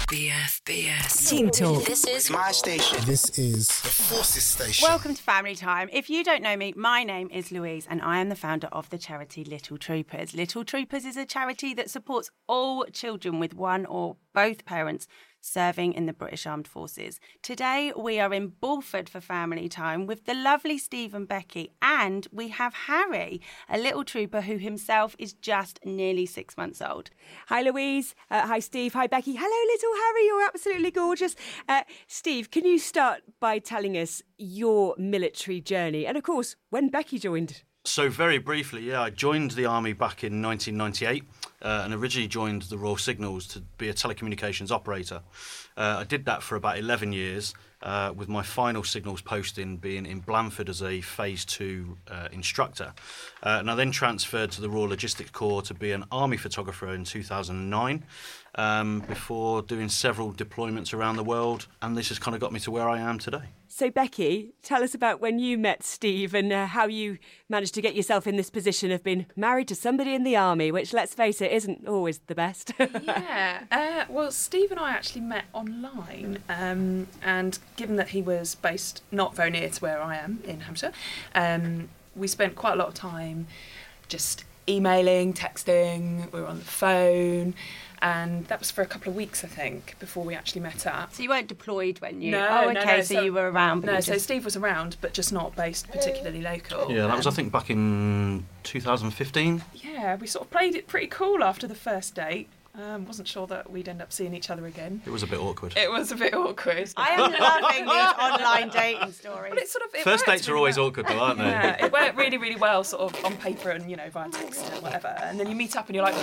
BFBS Team Talk. This is my station. This is the Forces Station. Welcome to Family Time. If you don't know me, my name is Louise and I am the founder of the charity Little Troopers. Little Troopers is a charity that supports all children with one or both parents serving in the British Armed Forces. Today we are in Bulford for Family Time with the lovely Steve and Becky, and we have Harry, a little trooper who himself is just nearly 6 months old. Hi Louise, hi Steve, hi Becky. Hello little Harry, you're absolutely gorgeous. Steve, can you start by telling us your military journey and of course when Becky joined? So very briefly, I joined the Army back in 1998 and originally joined the Royal Signals to be a telecommunications operator. I did that for about 11 years, with my final signals posting being in Blandford as a Phase 2 instructor. And I then transferred to the Royal Logistics Corps to be an Army photographer in 2009, before doing several deployments around the world. And this has kind of got me to where I am today. So Becky, tell us about when you met Steve and how you managed to get yourself in this position of being married to somebody in the Army, which, let's face it, isn't always the best. Well, Steve and I actually met online, and given that he was based not very near to where I am in Hampshire, we spent quite a lot of time just emailing, texting, we were on the phone. And that was for a couple of weeks, I think, before we actually met up. So you weren't deployed when you... No, so you were around. But so Steve was around, but just not based particularly local. Yeah, that was, I think, back in 2015. Yeah, we sort of played it pretty cool after the first date. Wasn't sure that we'd end up seeing each other again. It was a bit awkward. It was a bit awkward. I am loving these online dating stories. But it First dates really are always well. awkward, though, aren't they? Yeah, it worked really, really well, sort of on paper and via text and whatever. And then you meet up and you're like,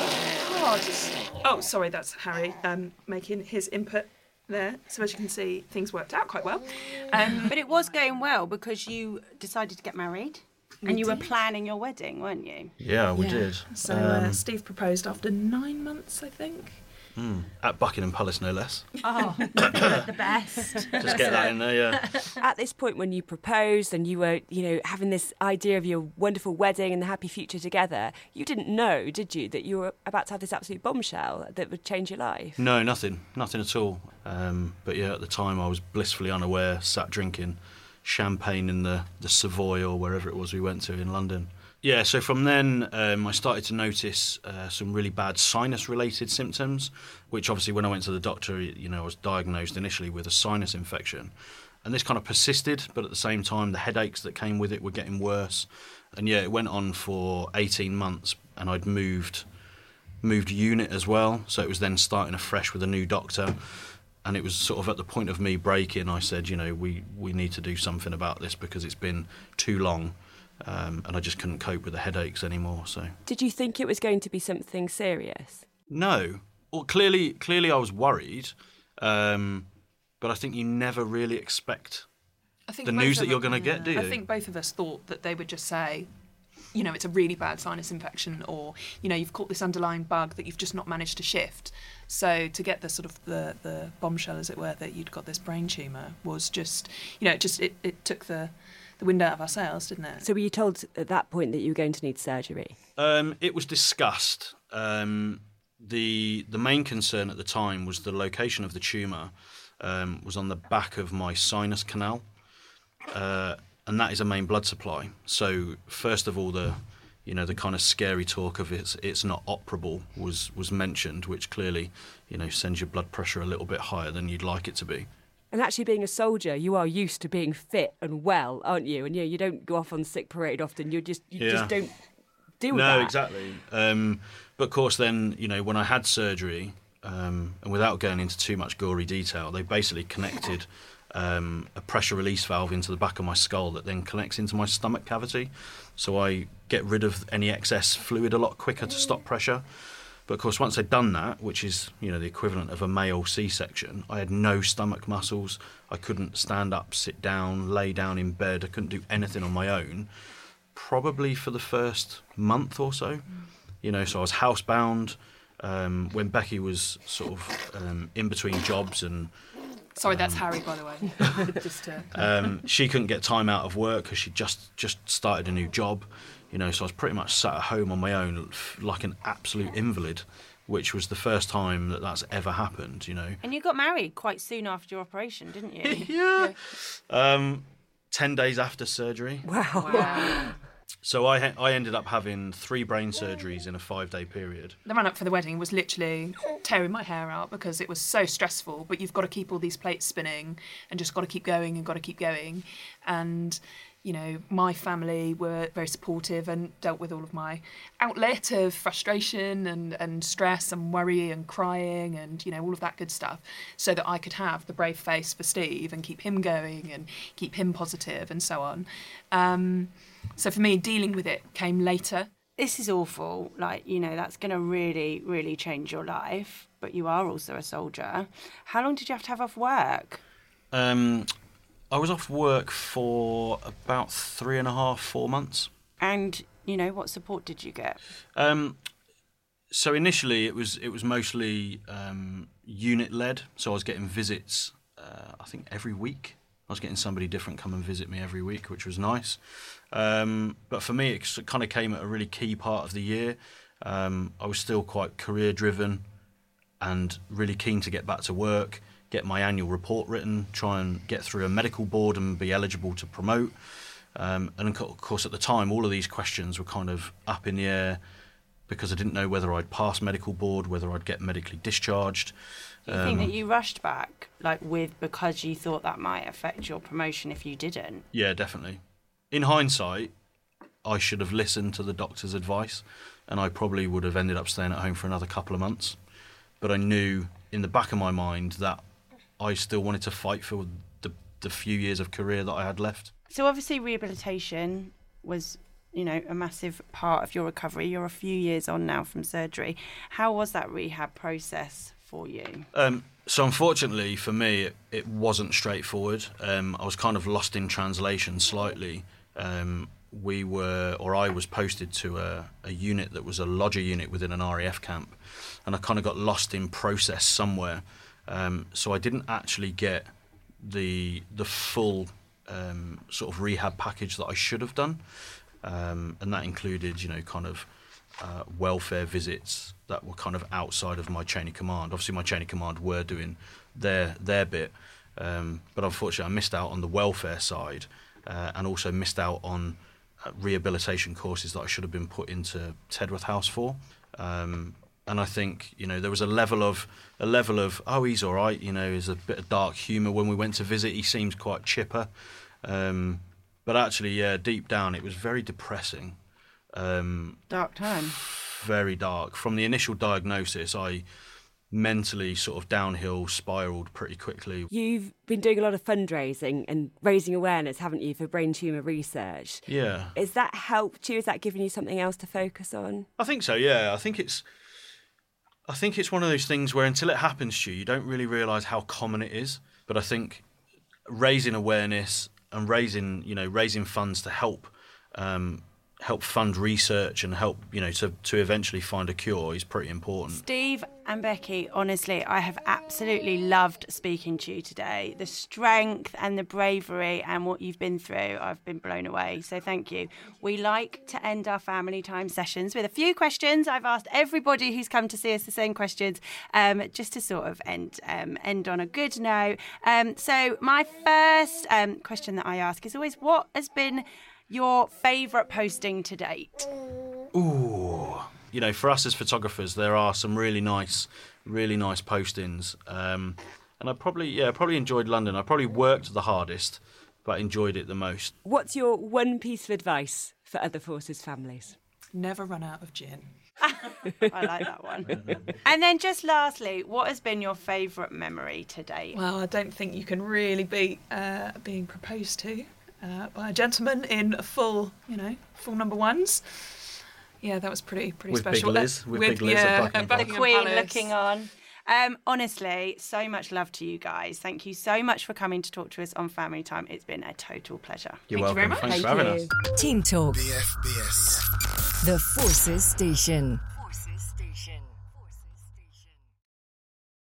oh, sorry, that's Harry making his input there. So as you can see, things worked out quite well. But it was going well because you decided to get married. And you were planning your wedding, weren't you? Yeah, we did. So Steve proposed after 9 months, I think. At Buckingham Palace, no less. Oh, the best. Just get that in there, yeah. At this point when you proposed and you were, having this idea of your wonderful wedding and the happy future together, you didn't know, did you, that you were about to have this absolute bombshell that would change your life? No, nothing at all. But yeah, at the time I was blissfully unaware, sat drinking champagne in the Savoy or wherever it was we went to in London. Yeah, so from then I started to notice some really bad sinus-related symptoms, which obviously when I went to the doctor, I was diagnosed initially with a sinus infection. And this kind of persisted, but at the same time the headaches that came with it were getting worse. And yeah, it went on for 18 months and I'd moved unit as well, so it was then starting afresh with a new doctor. And it was sort of at the point of me breaking, I said, we need to do something about this because it's been too long. And I just couldn't cope with the headaches anymore. So, did you think it was going to be something serious? No. Well, clearly I was worried. But I think you never really expect the news that you're going to get, do you? I think both of us thought that they would just say, it's a really bad sinus infection, or, you've caught this underlying bug that you've just not managed to shift. So to get the sort of the bombshell, as it were, that you'd got this brain tumour was just, it took the wind out of our sails, didn't it? So were you told at that point that you were going to need surgery? It was discussed. The main concern at the time was the location of the tumour was on the back of my sinus canal. And that is a main blood supply. So first of all, the kind of scary talk of it's not operable was mentioned, which clearly, sends your blood pressure a little bit higher than you'd like it to be. And actually being a soldier, you are used to being fit and well, aren't you? And you don't go off on sick parade often. You just don't deal with that. No, exactly. But of course then, when I had surgery, and without going into too much gory detail, they basically connected a pressure release valve into the back of my skull that then connects into my stomach cavity. So I get rid of any excess fluid a lot quicker to stop pressure. But of course, once I'd done that, which is, the equivalent of a male C-section, I had no stomach muscles. I couldn't stand up, sit down, lay down in bed. I couldn't do anything on my own, probably for the first month or so. So I was housebound. When Becky was sort of in between jobs and... Sorry, that's Harry, by the way. She couldn't get time out of work because she just started a new job. So I was pretty much sat at home on my own like an absolute invalid. which was the first time that that's ever happened, And you got married quite soon after your operation, didn't you? Yeah. 10 days after surgery. Wow. So I ended up having 3 brain surgeries in a 5-day period. The run up for the wedding was literally tearing my hair out because it was so stressful, but you've got to keep all these plates spinning and just got to keep going and got to keep going. And, my family were very supportive and dealt with all of my outlet of frustration and stress and worry and crying and, all of that good stuff so that I could have the brave face for Steve and keep him going and keep him positive and so on. So for me, dealing with it came later. This is awful. That's going to really, really change your life. But you are also a soldier. How long did you have to have off work? I was off work for about 3.5, 4 months. And, what support did you get? So initially it was mostly unit-led. So I was getting visits, I think, every week. I was getting somebody different come and visit me every week, which was nice. But for me, it kind of came at a really key part of the year. I was still quite career-driven and really keen to get back to work, get my annual report written, try and get through a medical board and be eligible to promote. And of course, at the time, all of these questions were kind of up in the air because I didn't know whether I'd pass medical board, whether I'd get medically discharged. Do you think that you rushed back, because you thought that might affect your promotion if you didn't? Yeah, definitely. In hindsight, I should have listened to the doctor's advice and I probably would have ended up staying at home for another couple of months. But I knew in the back of my mind that I still wanted to fight for the few years of career that I had left. So obviously rehabilitation was, a massive part of your recovery. You're a few years on now from surgery. How was that rehab process for you? So unfortunately for me, it wasn't straightforward. I was kind of lost in translation slightly. I was posted to a unit that was a lodger unit within an RAF camp, and I kind of got lost in process somewhere. So I didn't actually get the full sort of rehab package that I should have done, and that included, welfare visits that were kind of outside of my chain of command. Obviously, my chain of command were doing their bit, but unfortunately, I missed out on the welfare side, and also missed out on rehabilitation courses that I should have been put into Tedworth House for. And I think, there was a level of, oh, he's all right, there's a bit of dark humour. When we went to visit, he seems quite chipper. But actually, deep down, it was very depressing. Dark time. Very dark. From the initial diagnosis, I mentally sort of downhill spiralled pretty quickly. You've been doing a lot of fundraising and raising awareness, haven't you, for brain tumour research? Yeah. Has that helped you? Has that given you something else to focus on? I think so, yeah. I think it's one of those things where until it happens to you, you don't really realise how common it is. But I think raising awareness and raising funds to help fund research and help, to eventually find a cure is pretty important. Steve and Becky, honestly, I have absolutely loved speaking to you today. The strength and the bravery and what you've been through, I've been blown away. So thank you. We like to end our family time sessions with a few questions. I've asked everybody who's come to see us the same questions, just to sort of end on a good note. So my first question that I ask is always, what has been your favourite posting to date? Ooh. For us as photographers, there are some really nice postings. And I probably enjoyed London. I probably worked the hardest, but enjoyed it the most. What's your one piece of advice for other forces families? Never run out of gin. I like that one. And then just lastly, what has been your favourite memory to date? Well, I don't think you can really beat being proposed to by a gentleman in full number ones. Yeah, that was pretty with special. Big Liz, with Big Liz at Buckingham the Palace. Queen looking on. Honestly, so much love to you guys. Thank you so much for coming to talk to us on Family Time. It's been a total pleasure. You're Thank you welcome. very much. Thanks for having us. Team Talk. BFBS. The Forces Station.